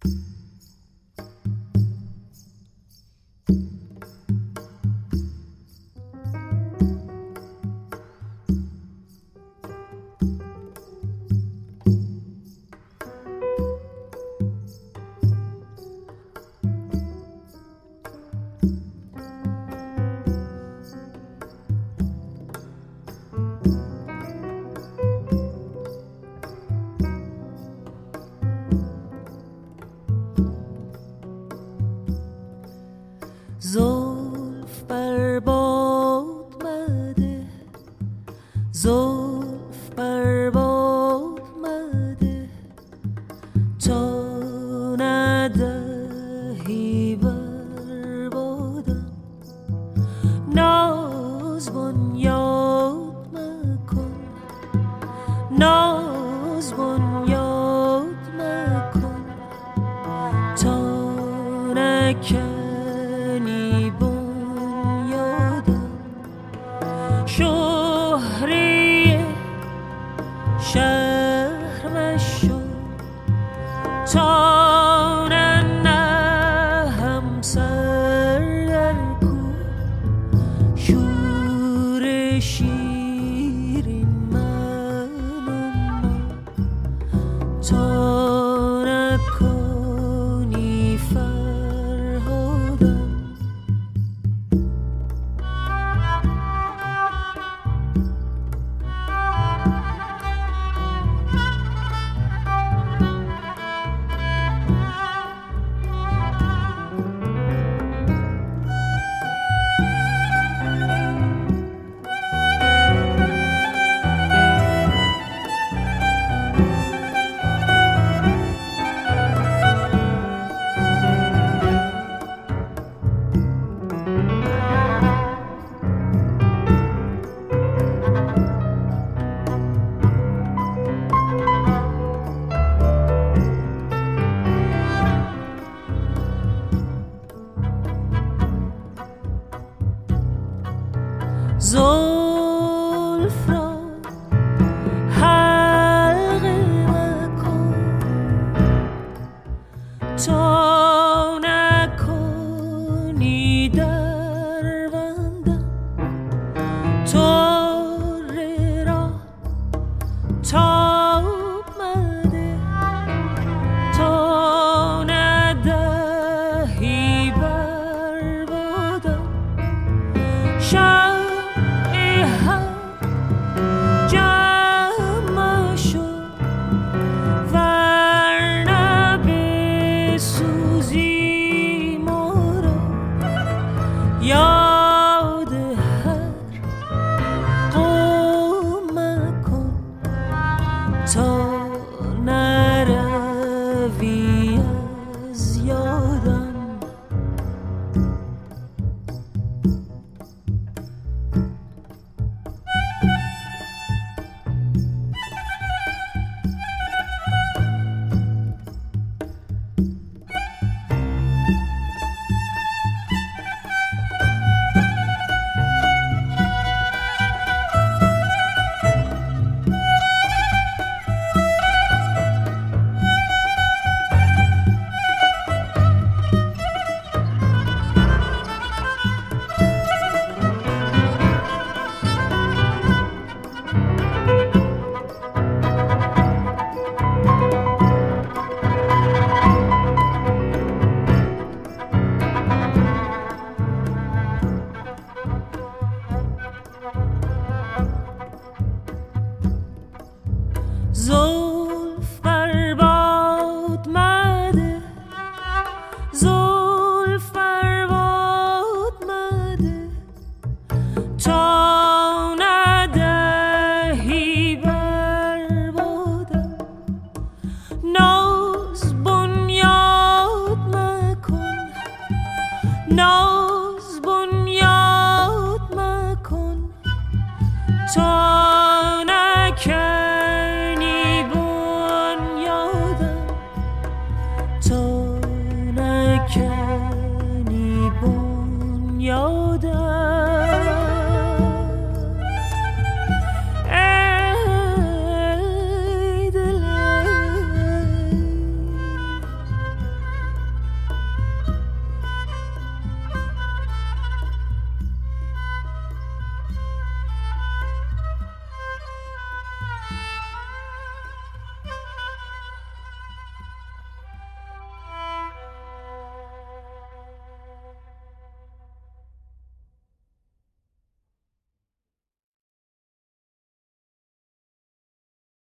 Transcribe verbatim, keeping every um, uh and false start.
زلف بر باد مده، زلف بر باد مده، تا ندهی بر بادم. ناز بنیاد مکن، ناز بنیاد مکن، تا نکن شهر مشو، تا ننهم سر در کو. شور شیرین من و ما، تا نکنی فرهادم. زلف را حلقه مکن، تا نکنی در بندم. طره را تاب مده، تا ندهی بر بادم. یاد هر قوم مکن، تا نروی از یادم. زلف بر باد مده، زلف بر باد مده، تا ندهی بر بادم. ناز بنیاد مکن، ناز